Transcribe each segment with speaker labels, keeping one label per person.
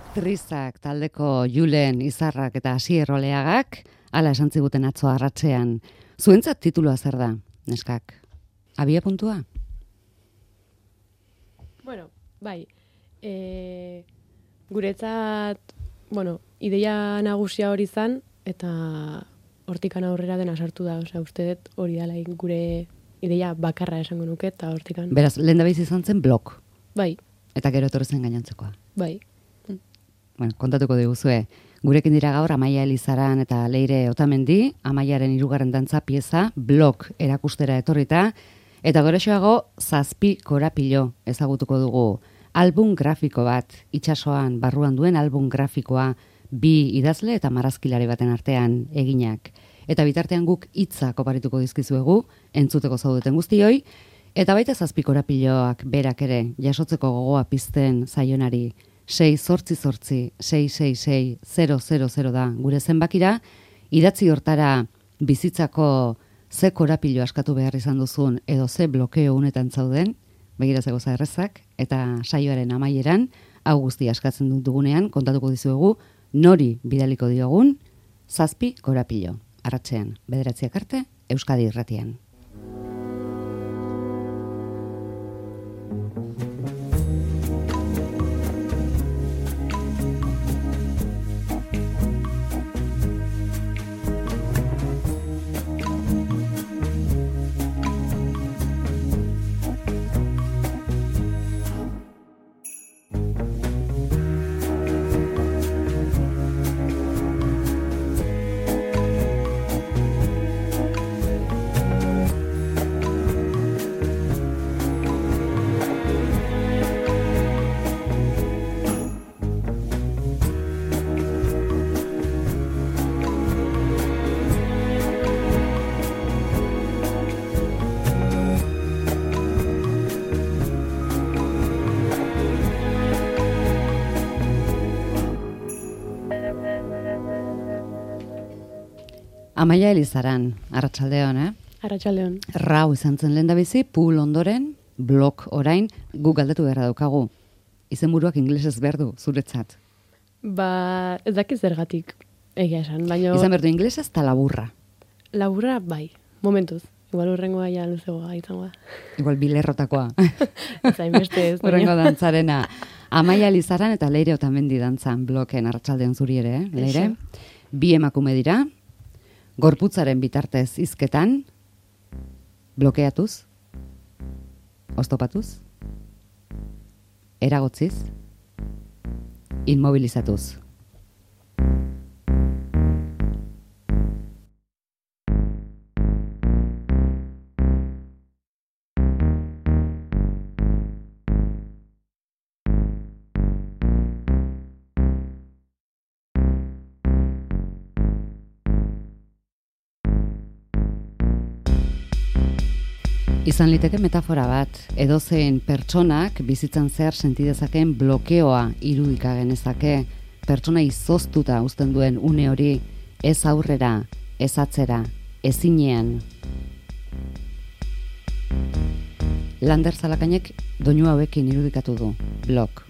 Speaker 1: Trizak taldeko Julen Izarrak eta Asier Oleagak, hala esan ziguten atzo arratsean. Zuentzat titulua zer da, neskak? Abia puntua?
Speaker 2: Bueno, bai. Guretzat, ideia nagusia hori zan, eta hortikan aurrera dena sartu da. Osea, uste dut hori dela gure ideia bakarra esango nuke, eta hortikan...
Speaker 1: Beraz, lehendabizi izan zen blog.
Speaker 2: Bai.
Speaker 1: Eta gero etorri zen gainontzekoa.
Speaker 2: Bai.
Speaker 1: Bueno, kontatuko diguzue. Gurekin dira gaur Amaia Elizaran eta Leire Otamendi, Amaiaren 3. dantza pieza, blog erakustera etorrita, eta gorexoago 7 korapilo ezagutuko dugu. Album grafiko bat, itsasoan barruan duen album grafikoa, 2 idazle eta marrazkilari baten artean eginak. Eta bitartean guk hitzak oparituko dizkizuegu, entzuteko zaudeten guztioi, eta baita 7 korapiloak berak ere jasotzeko gogoa pizten zaionari. 688-666-000 da gure zenbakira, idatzi hortara bizitzako ze korapilo askatu behar izan duzun edo ze blokeo unetan zauden, begira ze goza errezak, eta saioaren amaieran, hau guzti askatzen dugunean, kontatuko dizuegu, nori bidaliko diogun, 7 korapilo. Arratsean, 9 arte, Euskadi Irratian. Amaia Elizaran, arratsaldeon,
Speaker 2: Arratsaldeon.
Speaker 1: Rau izan zen lehendabizi, Pul ondoren, blog orain, guk galdatu beharra daukagu. Izenburuak ingelesez berdu, zuretzat.
Speaker 2: Ez dakiz zergatik egia esan, baina...
Speaker 1: Izan berdu ingelesez eta laburra.
Speaker 2: Laburra, bai, momentuz. Igual urrengoa ja luzegoa izango da.
Speaker 1: Igual bilerrotakoa.
Speaker 2: Zain beste ez.
Speaker 1: Urrengo dantzarena. Amaia Elizaran eta Leire Otamendi dantzan bloken arratsaldeon zuri ere, Leire? Bi emakume dira, gorputzaren bitartez hizketan, blokeatuz, oztopatuz, eragotziz, inmobilizatuz. Izan liteke metafora bat, edozein pertsonak bizitzan zehar sentidezakeen blokeoa irudika genezake, pertsona izoztuta uzten duen une hori, ez aurrera, ez atzera, ezinean. Lander Zalakainek doinu hauekin irudikatu du, blog.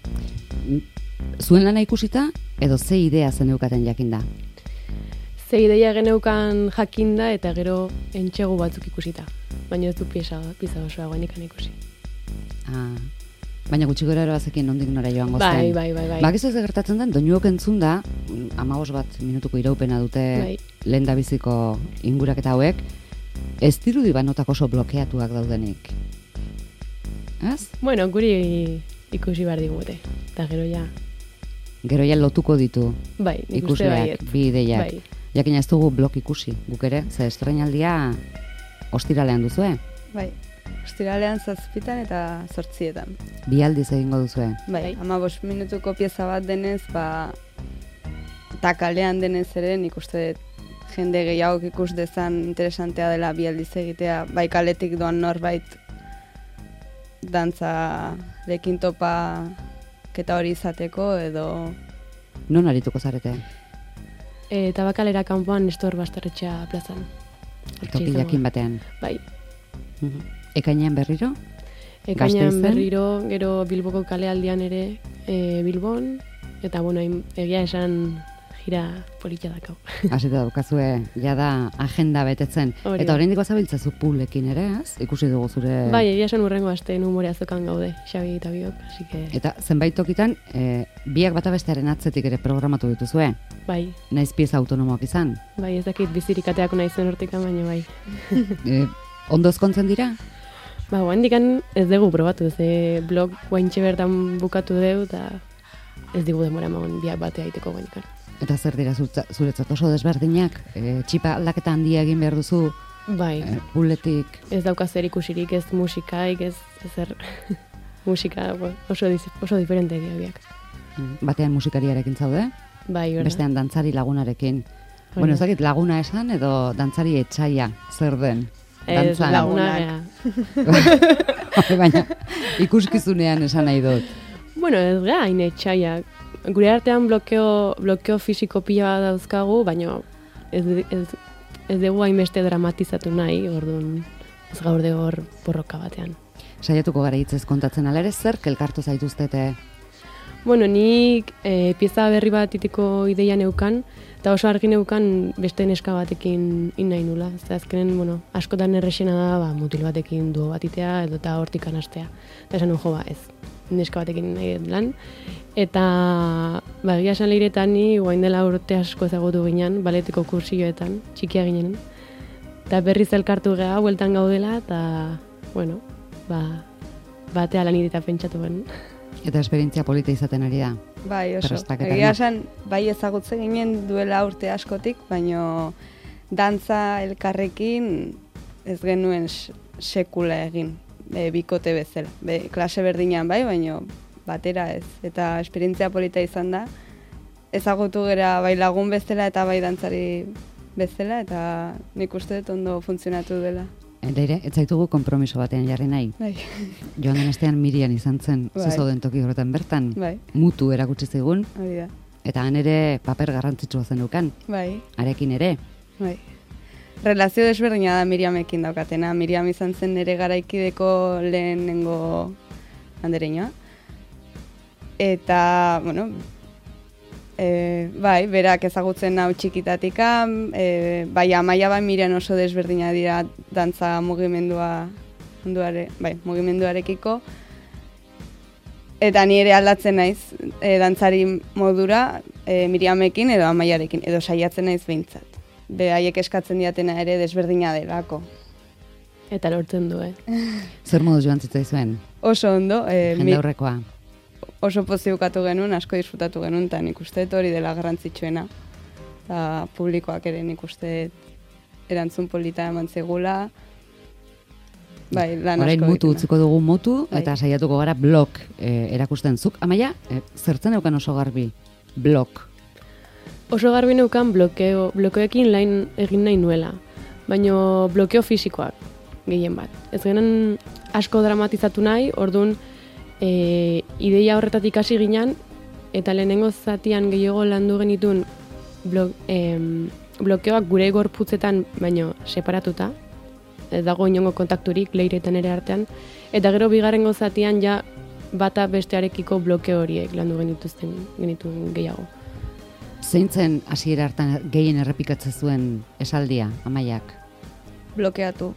Speaker 1: Zuen lana ikusita, edo ze idea zeneukaten jakinda?
Speaker 2: Ze ideia geneukan jakinda eta gero entxegu batzuk ikusita. Baina ez du pieza osoa guenikan ikusi.
Speaker 1: Baina gutxi gora eroazekin nondik nora joango zen.
Speaker 2: Bai.
Speaker 1: Bakizu ez gertatzen den, doinuok entzun da, 15 minutuko iraupena dute lehendabiziko inguraketa hauek, ez dirudi banotak oso blokeatuak daudenik. Ez?
Speaker 2: Bueno, guri ikusi behar digute, eta gero ja...
Speaker 1: Gero ja lotuko ditu
Speaker 2: ikusleak,
Speaker 1: bi ideiak. Jakina ez dugu blog ikusi, guk ere, ze estrainaldia ostiralean duzue?
Speaker 3: Bai, ostiralean 7 eta 8.
Speaker 1: Bi aldiz egingo duzue?
Speaker 3: Bai, 15 minutuko pieza bat denez, eta kalean denez ere nik uste jende gehiagok ikus dezan interesantea dela bi aldiz egitea, bai kaletik doan norbait dantzarekin topaketa hori izateko edo...
Speaker 1: Non arituko zarete?
Speaker 2: Tabakalera kanpoan Nestor Basterretxea plazan.
Speaker 1: Toki jakin batean.
Speaker 2: Bai.
Speaker 1: Ekainean berriro?
Speaker 2: Ekainean berriro, gero Bilboko kalealdian ere Bilbon, Eta, bueno, egia esan gira polita dakau.
Speaker 1: Hasita daukazue, jada agenda betetzen.
Speaker 2: Hori
Speaker 1: Eta
Speaker 2: da.
Speaker 1: oraindik bazabiltzazu publiekin ere, ez? Ikusi dugu zure...
Speaker 2: Bai, egia esan urrengo asteen humorea zokan gaude, Xabi eta biok, así que...
Speaker 1: Eta zenbait tokitan, biak bata bestearen atzetik ere programatu dituzue.
Speaker 2: Bai,
Speaker 1: Naiz pieza autonomoak izan.
Speaker 2: bai, ez dakit bizirik ateako naizen hortikan, baina bai.
Speaker 1: Ondo ezkontzen dira?
Speaker 2: Ba, guandikan ez dugu probatu, ze blog guaintxe bertan bukatu deu, eta ez digu demora emagon biak batea aiteko guandikan.
Speaker 1: Eta zer dira zuretzat oso desberdinak? Txipa aldaketa handia egin behar duzu
Speaker 2: Bai,
Speaker 1: buletik.
Speaker 2: ez dauka zer ikusirik, ez musikaik, ez zer musika oso diferente dira biak.
Speaker 1: Batean musikariarekin zaude,
Speaker 2: Bai, berda.
Speaker 1: bestean dantzari lagunarekin.
Speaker 2: Hori
Speaker 1: Bueno,
Speaker 2: da.
Speaker 1: ez dakit laguna esan edo dantzari etxaia zer den.
Speaker 2: Ez
Speaker 1: Dantzan.
Speaker 2: laguna,
Speaker 1: Baina ikuskizunean esan nahi dut.
Speaker 2: bueno, ez gara hain etxaiak. Gure artean blokeo fisiko pila bat dauzkagu, baina ez dugu hainbeste dramatizatu nahi, orduan ez gaude hor borroka batean.
Speaker 1: Saiatuko gara hitzez kontatzen ala ere zer elkartu zaituztete.
Speaker 2: Bueno, nik pieza berri bat itiko ideia neukan, eta oso argi neukan beste neska batekin nahi nula. Ez azkenen, bueno, askotan errexena da, ba, mutil batekin duo bat itea, edo eta hortik anastea. Eta esan jo, ba, ez, neska batekin nahi dut lan. Eta, ba, egia esan leiretan ni, guain dela urte asko ezagutu ginen, baletiko kursioetan, txikia ginen. Eta berriz elkartu geha, bueltan gaudela, eta, bueno, ba, batea lan irita pentsatu ben.
Speaker 1: Eta esperientzia polita izaten ari da.
Speaker 3: Bai, oso.
Speaker 1: Prestaketa,
Speaker 3: Egia
Speaker 1: no?
Speaker 3: esan, bai ezagutzen ginen duela urte askotik, baino dantza elkarrekin ez genuen sekula egin, bikote bezala. Klase berdinean bai, baino batera ez. Eta esperientzia polita izan da. Ezagutu gera bai lagun bezala eta bai dantzari bezala, eta nik uste dut ondo funtzionatu dela.
Speaker 1: Leire, ez zaitugu konpromiso batean jarri nahi.
Speaker 3: Bai,
Speaker 1: Joan den astean Mirian izan zen,
Speaker 3: Bai.
Speaker 1: zuzauden toki horretan bertan,
Speaker 3: bai,
Speaker 1: mutu erakutsi zigun,
Speaker 3: hori da.
Speaker 1: eta han ere paper garrantzitsua zenukan,
Speaker 3: Bai,
Speaker 1: arekin ere.
Speaker 3: bai. Relazio desberdina da Miriamekin daukatena. Miriam izan zen nire garaikideko lehenengo andereñoa. Eta, bueno, bai, berak ezagutzen nau txikitatika, bai, Amaia bai Miriam oso desberdina dira dantza mugimenduarekiko. Eta ni ere aldatzen naiz dantzari modura Miriamekin edo Amaiarekin, edo saiatzen naiz behintzat. Haiek eskatzen diatena ere desberdina delako.
Speaker 2: Eta lortzen du,
Speaker 1: Zer modu joan zitzaizuen,
Speaker 3: Oso ondo,
Speaker 1: jendaurrekoa.
Speaker 3: oso poziukatu genuen, asko disfrutatu genuen, eta nik uste dut hori dela garrantzitsuena. Eta publikoak ere nik uste dut erantzun polita eman zegula. Bai, lan
Speaker 1: Orain
Speaker 3: asko
Speaker 1: mutu
Speaker 3: egiten da.
Speaker 1: utziko dugu mutu,
Speaker 3: Bai.
Speaker 1: eta saiatuko gara blog erakusten. Zuk, Amaia, zertzen eukan oso garbi, blog.
Speaker 2: Oso garbi neukan blokeoekin lain egin nahi nuela, baino blokeo fisikoak gehien bat. Ez genen asko dramatizatu nahi, orduan ideia horretatik hasi ginen, eta lehenengo zatian gehiago landu genitun blokeoak gure gorputzetan baino separatuta, ez dago inongo kontakturik leiretan ere artean, eta gero bigarrengo zatian ja bata bestearekiko blokeo horiek landu genituen gehiago.
Speaker 1: Zein zen hasiera hartan gehien errepikatzen zuen esaldia, Amaiak?
Speaker 3: Blokeatu.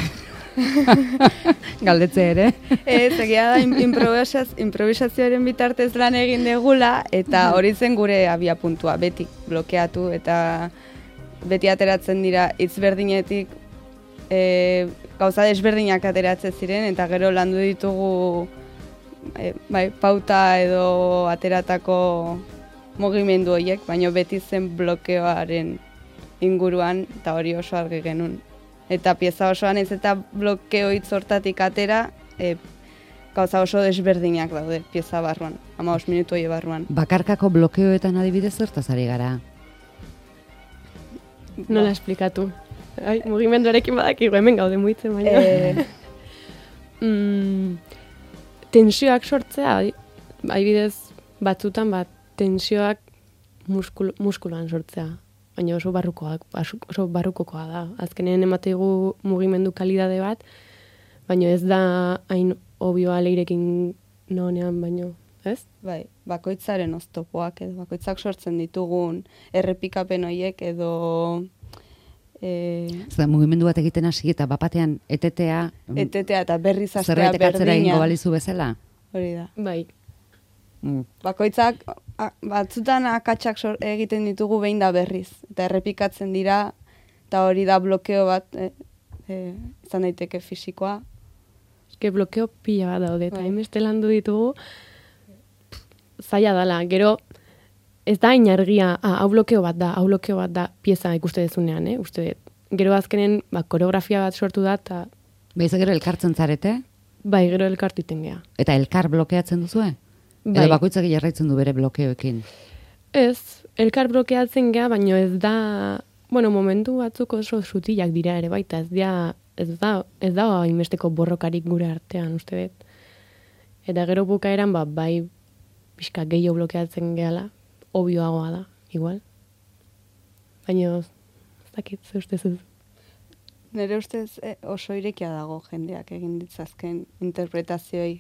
Speaker 1: Galdetze ere.
Speaker 3: Ez, egia da improvisazioaren bitartez lan egin degula, eta hori zen gure abia puntua, beti blokeatu, eta beti ateratzen dira hitz berdinetik gauza desberdinak ateratzen ziren, eta gero landu ditugu bai, pauta edo ateratako mugimendu horiek, baina beti zen blokeoaren inguruan, eta hori oso argi genuen. Eta pieza osoan ez eta blokeo hitz hortatik atera, gauza oso desberdinak daude pieza barruan, 15 minutu hori barruan.
Speaker 1: Bakarkako blokeoetan adibidez zertaz ari gara?
Speaker 2: Nola esplikatu? Ai, mugimenduarekin badakigu hemen gaude muitzen, baina... tensioak sortzea, adibidez batzutan tensioak muskuluan sortzea, baina oso barrukokoa da. Azkenean emategu mugimendu kalidade bat, baina ez da hain obioa leirekin nonean, baino ez?
Speaker 3: Bai, bakoitzaren oztopoak edo bakoitzak sortzen ditugun errepikapen horiek edo
Speaker 1: Zer, mugimendu bat egiten hasi eta bapatean etetea
Speaker 3: eta berriz astea
Speaker 1: zerbait ekartzera egingo
Speaker 3: berdina.
Speaker 1: balizu bezala?
Speaker 3: Hori da.
Speaker 2: Bai,
Speaker 3: Bakoitzak batzutan akatsak egiten ditugu behin da berriz. Eta errepikatzen dira, eta hori da blokeo bat, izan daiteke fisikoa.
Speaker 2: eske blokeo pila bat daude, eta
Speaker 3: Bai.
Speaker 2: hainbeste landu ditugu, zaila dala, gero, ez da inargia, hau blokeo bat da, pieza ikuste dezunean, uste dut. Gero azkenen, koreografia bat sortu da, eta
Speaker 1: Beiz gero elkartzen zarete?
Speaker 2: bai, gero elkartu iten gea.
Speaker 1: Eta elkar blokeatzen duzue?
Speaker 2: Bai.
Speaker 1: Edo bakoitzak jarraitzen du bere blokeoekin?
Speaker 2: Ez, elkar blokeatzen gea, baino ez da, momentu batzuk oso sutilak dira ere baita, ez da hainbesteko borrokarik gure artean, uste dut. Eta gero bukaeran, bai, pixka gehiago blokeatzen gehala, obioagoa da, igual. Baina, ez dakit, ze ustez.
Speaker 3: Nire ustez oso irekia dago jendeak egin ditzazken interpretazioi.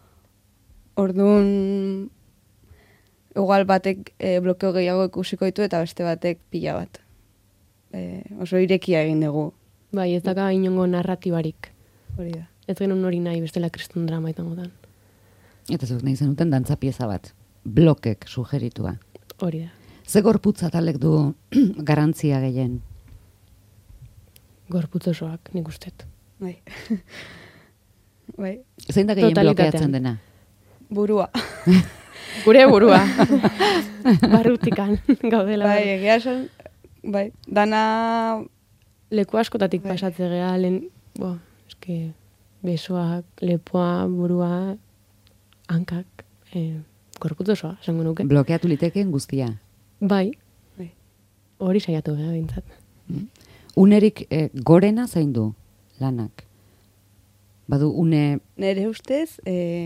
Speaker 3: Orduan, igual batek blokeo gehiago ikusiko ditu eta beste batek pila bat. Oso irekia egin dugu.
Speaker 2: Bai, ez daka inongo narratibarik.
Speaker 3: Hori da.
Speaker 2: Ez genuen hori nahi bestela kriston drama izango dan.
Speaker 1: Eta zuk nahi zenuten dantza pieza bat, blokek sugeritua.
Speaker 2: Hori da.
Speaker 1: Ze gorputza talek du garantzia gehien?
Speaker 2: Gorputz osoak, nik ustet.
Speaker 3: Bai. Bai.
Speaker 1: Zein da gehien
Speaker 2: Totalitatean.
Speaker 1: blokeatzen dena?
Speaker 3: Burua.
Speaker 2: Gure burua. Barrutikan gaudela.
Speaker 3: Bai, egia esan, bai, dana
Speaker 2: Leku askotatik
Speaker 3: Bai.
Speaker 2: pasatze gea, eske, besoak, lepoa, burua, hankak, gorputz osoa, esango nuke.
Speaker 1: Blokeatu litekeen guztia.
Speaker 2: Bai,
Speaker 3: Bai.
Speaker 2: hori saiatu gea bintzat.
Speaker 1: Unerik gorena zein du lanak? Badu une
Speaker 3: nire ustez,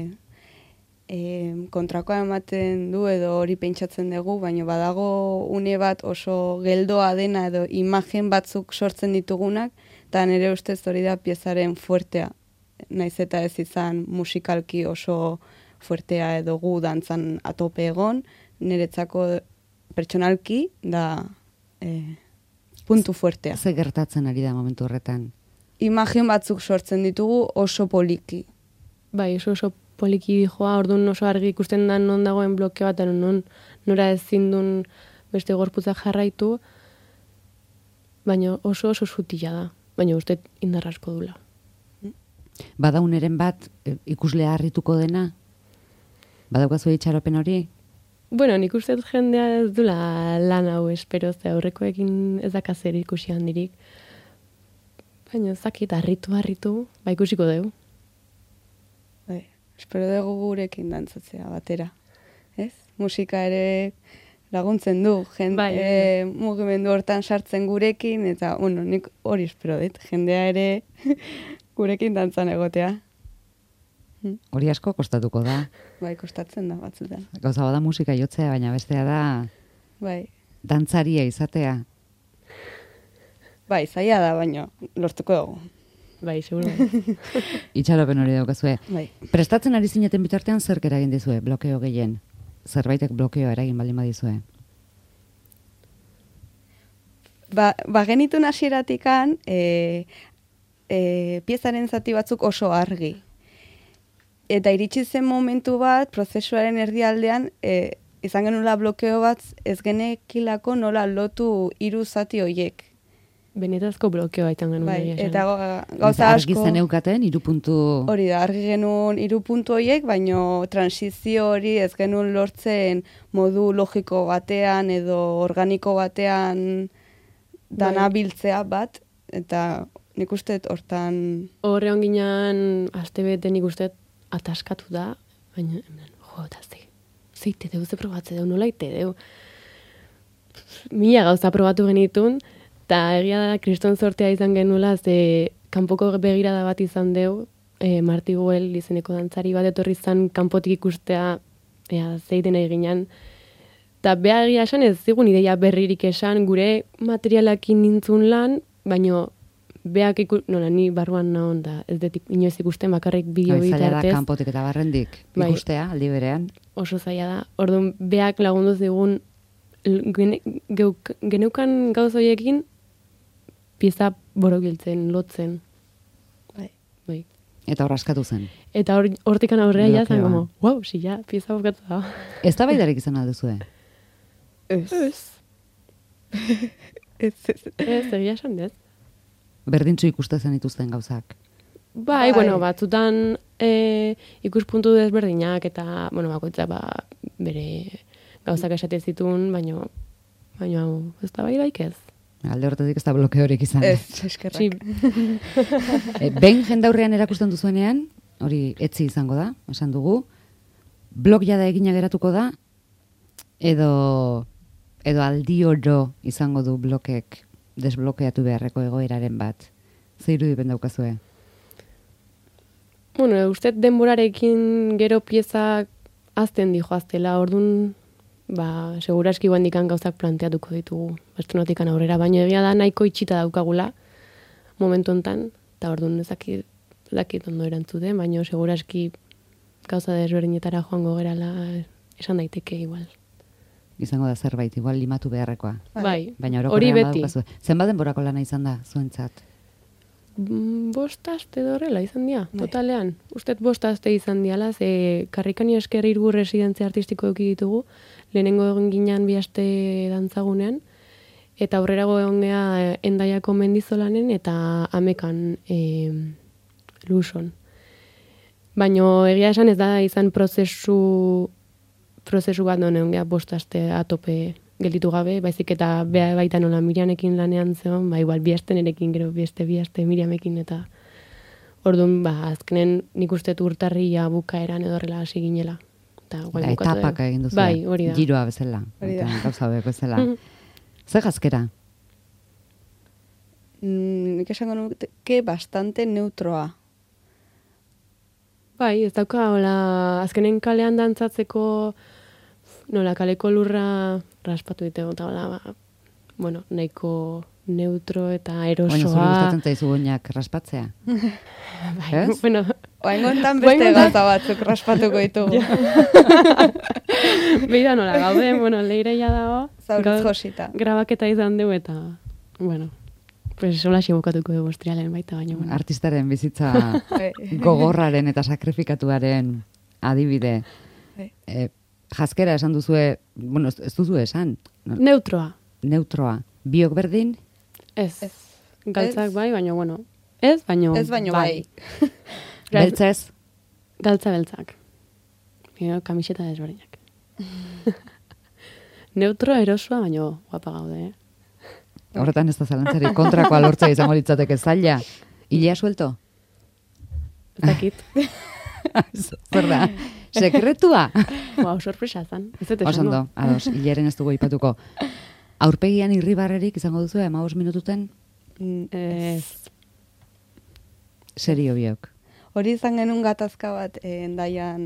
Speaker 3: kontrakoa ematen du edo hori pentsatzen dugu, baina badago une bat oso geldoa dena edo imagen batzuk sortzen ditugunak, eta nire ustez hori da piezaren fuertea. Naiz eta ez izan musikalki oso fuertea edo gu dantzan atope egon, niretzako pertsonalki da puntu fuertea.
Speaker 1: ze gertatzen ari da momentu horretan.
Speaker 3: Imagen batzuk sortzen ditugu oso poliki.
Speaker 2: Bai, oso poliki joa, orduan oso argi ikusten da non dagoen blokeo bat, non nora ezin duen beste gorputzak jarraitu, baina oso sutila da. Baina uste indar asko dula.
Speaker 1: Bada uneren bat ikuslea harrituko dena? Badaukazu itxaropen hori?
Speaker 2: Bueno, nik uste dut jendea ez dula lan hau espero, ze aurrekoekin ez daka zer ikusi handirik. Baina ez dakit, harritu, ikusiko dugu.
Speaker 3: Bai, espero dugu gurekin dantzatzea batera. Ez? Musika ere laguntzen du,
Speaker 2: Bai.
Speaker 3: mugimendu hortan sartzen gurekin, eta, nik hori espero dut, jendea ere gurekin dantzan egotea.
Speaker 1: Hori asko kostatuko da.
Speaker 3: Bai, kostatzen da batzutan.
Speaker 1: Gauza bada musika jotzea, baina bestea da
Speaker 3: Bai,
Speaker 1: dantzaria izatea.
Speaker 3: bai, zaila da, baina lortuko dugu.
Speaker 2: Bai, seguro.
Speaker 1: Itxaropen hori daukazue.
Speaker 3: Bai.
Speaker 1: Prestatzen ari zineten bitartean zerk eragin dizue, blokeo gehien? Zerbaitek blokeoa eragin baldin badizue?
Speaker 3: Ba genitun hasieratikan piezaren zati batzuk oso argi. Eta iritsi zen momentu bat, prozesuaren erdialdean, izan genula blokeo bat, ez genekilako nola lotu hiru zati hoiek.
Speaker 2: Benetazko blokeoa izan genuen.
Speaker 3: Bai,
Speaker 2: egia esan.
Speaker 3: eta gauza
Speaker 1: Argi
Speaker 3: asko...
Speaker 1: zeneukaten, 3 puntu...
Speaker 3: Hori da, argi genuen 3 puntu hoiek, baino transizio hori ez genuen lortzen modu logiko batean edo organiko batean dana biltzea bat, eta nik uste hortan...
Speaker 2: Horre onginan, astebete nik uste ataskatu da, baina, eta zeite deu, ze probatze deu, nola ite deu. Mila gauza probatu genitun, eta egia da, kriston sortea izan genula, ze kanpoko begirada bat izan deu, Marti Goel izeneko dantzari bat etorri izan kanpotik ikustea, zeiten eginan. Eta behar egia esan ez zigun ideia berririk esan, gure materialakin nintzun lan, baino beak ni barruan nagon da, ez detik inoiz ikusten bakarrik bideo
Speaker 1: Zaila da
Speaker 2: bitartez.
Speaker 1: kanpotik eta barrendik
Speaker 2: Bai.
Speaker 1: ikustea aldi berean.
Speaker 2: Oso zaila da. Orduan, beak lagunduz digun geneukan gauz horiekin pieza borokiltzen, lotzen. Bai.
Speaker 1: Eta hor askatu zen.
Speaker 2: Eta hortikan aurrea ja zen,
Speaker 1: Blokeoa.
Speaker 2: como, wow, ja, pieza bukatu da.
Speaker 1: Ez da baidarik izan alduzue?
Speaker 3: Ez.
Speaker 2: Ez, egia esan ez.
Speaker 1: Berdintzu ikusten dituzten gauzak.
Speaker 2: Bai, bueno, batzutan ikuspuntu desberdinak eta, bueno, bakoitzak bere gauzak esate zituen, baino ez da baidaik ez.
Speaker 1: Alde horretatik ez da blokeorik izan.
Speaker 3: Ez, eskerrak.
Speaker 2: Sí.
Speaker 1: Ben jendaurrean erakusten duzuenean, hori etzi izango da, esan dugu, blog jada egina geratuko da, edo aldi oro izango du blokek desblokeatu beharreko egoeraren bat. Ze irudipen daukazue?
Speaker 2: Bueno, uste denborarekin gero piezak azten dijoaztela, orduan, seguraski guandikan gauzak planteatuko ditugu, estronotikan aurrera, baina egia da nahiko itxita daukagula momentu hontan, eta orduan ezakit ondo erantzute, baina seguraski gauza desberdinetara joango gerala esan daiteke igual.
Speaker 1: Izango da zerbait, igual limatu beharrekoa.
Speaker 2: Bai,
Speaker 1: Baina
Speaker 2: hori
Speaker 1: orokorrean
Speaker 2: beti.
Speaker 1: badaukazu. Zenbat denborako lana izan da, zuentzat?
Speaker 2: 5 aste edo horrela izan dira, totalean. Ustet 5 aste izan diala, ze Karrikani esker Irgur residentzia artistiko eduki ditugu, lehenengo egon ginean 2 aste dantzagunean, eta aurrerago egon gea Endaiako Mendizolanen eta Amekan Luson. Baina egia esan ez da izan prozesu bat non egon gea 5 aste atope gelditu gabe, baizik eta baita nola Mirianekin lanean zeon, igual 2 aste nerekin, gero 2 aste Miriamekin, eta orduan, azkenen nik uste urtarria bukaeran edo horrela hasi ginela.
Speaker 1: Etapak egin duzu.
Speaker 2: Bai, hori da.
Speaker 1: Giroa bezala.
Speaker 3: Hori da.
Speaker 1: Gauza beko bezala. Zer gazkera?
Speaker 3: Nik esango nuke bastante neutroa.
Speaker 2: Bai, ez dauka, hola, azkenen kalean dantzatzeko, nola, kaleko lurra raspatu ditego, eta hola, bueno, nahiko neutro eta
Speaker 1: Oina,
Speaker 2: erosoa.
Speaker 1: zuri gustatzen zaizu goinak raspatzea?
Speaker 2: Bai,
Speaker 1: Ez?
Speaker 2: bueno,
Speaker 3: Oaingontan beste gauza batzuk raspatuko ditugu.
Speaker 2: beida nola, gaude, bueno, leireia dago.
Speaker 3: Zauriz
Speaker 2: gaur
Speaker 3: josita.
Speaker 2: Grabaketa izan dugu eta, bueno, pues hola xibokatuko dugu ostrialen baita, baina, bueno.
Speaker 1: Artistaren bizitza
Speaker 3: Bai.
Speaker 1: gogorraren eta sakrifikatuaren adibide.
Speaker 3: Bai.
Speaker 1: Jaskera esan duzue, bueno, ez duzu esan,
Speaker 2: Neutroa,
Speaker 1: neutroa. Biok berdin,
Speaker 2: ez.
Speaker 3: Ez.
Speaker 2: Galtzak
Speaker 3: Ez.
Speaker 2: bai, baina, bueno, ez, baino
Speaker 3: bai.
Speaker 1: beltzez,
Speaker 2: Galtza beltzak. Mira, kamiseta desberdinak. Neutro erosoa, baino guapa gaude, eh?
Speaker 1: horretan ez da zalantzari kontrakoa lortzea izango litzateke zaila. Ilea suelto?
Speaker 2: Ez dakit.
Speaker 1: Zer da? Sekretua?
Speaker 2: Wow, sorpresa zan. Ez dut
Speaker 1: Oso
Speaker 2: esango.
Speaker 1: ondo, ados, hilaren ez dugu aipatuko. Aurpegian irribarrerik izango duzu, 15 minututen?
Speaker 2: Ez.
Speaker 1: Serio biok.
Speaker 3: Hori izan genuen gatazka bat Endaian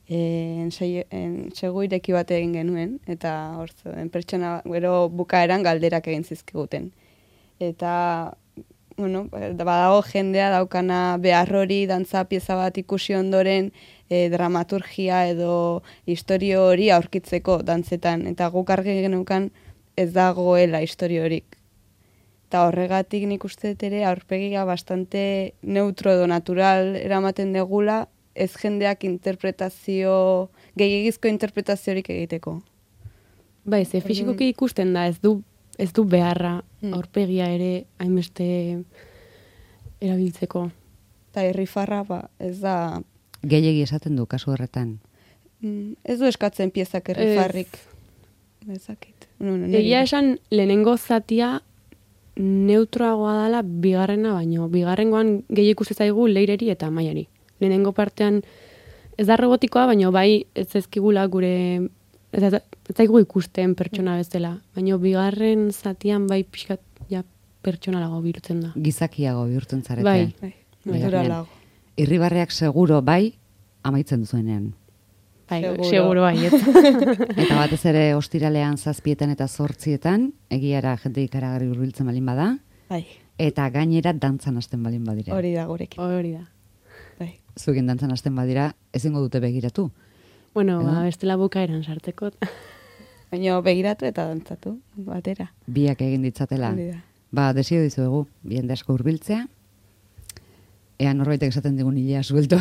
Speaker 3: segu ireki bat egin genuen, eta hor zeuden pertsona gero bukaeran galderak egin zizkiguten. Eta, bueno, badago jendea daukana behar hori dantza pieza bat ikusi ondoren dramaturgia edo historio hori aurkitzeko dantzetan. Eta guk argi genukan ez dagoela historio horik. Eta horregatik nik uste dut ere aurpegia bastante neutro edo natural eramaten degula, ez jendeak gehiagizko interpretaziorik egiteko.
Speaker 2: Bai, ze fisikoki ikusten da, ez du beharra aurpegia ere hainbeste erabiltzeko.
Speaker 3: Eta irrifarra ez da...
Speaker 1: Gehiegi esaten du, kasu horretan.
Speaker 3: Ez du eskatzen piezak irrifarrik. Ezakit.
Speaker 2: Egia esan lehenengo zatia neutroagoa dela bigarrena, baino bigarrengoan gehi ikusi zaigu leireri eta maiari. Lehenengo partean ez da robotikoa, baino bai ez ezkigula gure ez zaigu ikusten pertsona bezala, baino bigarren zatian bai pixkat ja pertsonalago bihurtzen da.
Speaker 1: Gizakiago bihurtzen zarete.
Speaker 2: Bai.
Speaker 3: Naturalago.
Speaker 1: Irribarreak seguro bai amaitzen duzuenean.
Speaker 2: Bai,
Speaker 3: Seguro.
Speaker 2: seguro bai.
Speaker 1: Eta batez ere ostiralean 7 eta 8 egiara jende ikaragarri hurbiltzen balin bada.
Speaker 3: Bai.
Speaker 1: eta gainera dantzan hasten balin badira.
Speaker 3: Hori da gurekin.
Speaker 2: Hori da.
Speaker 3: Bai.
Speaker 1: Zuekin dantzan hasten badira, ezingo dute begiratu.
Speaker 2: Bueno, bestela bukaeran sartzeko.
Speaker 3: Baina begiratu eta dantzatu, batera.
Speaker 1: Biak egin ditzatela.
Speaker 3: Hori da.
Speaker 1: Ba, desio dizuegu, jende asko hurbiltzea. Ea norbaitek esaten digun hilea suelto.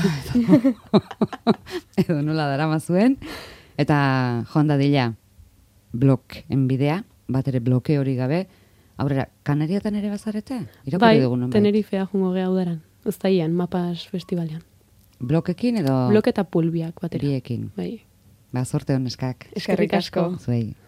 Speaker 1: Edo nola darama zuen. Eta joan dadila bloken bidea, bat ere bloke hori gabe. Aurrera, Kanariatan ere bazarete? Irakurri dugun nonbait.
Speaker 2: Tenerifea jungo geha udaran. Uztaian, Mapas Festivalean.
Speaker 1: Blokekin edo
Speaker 2: Blok eta pulbiak batera.
Speaker 1: biekin?
Speaker 2: Bai.
Speaker 1: Ba, sorte honeskak.
Speaker 2: Eskerrik asko.
Speaker 1: Zuei.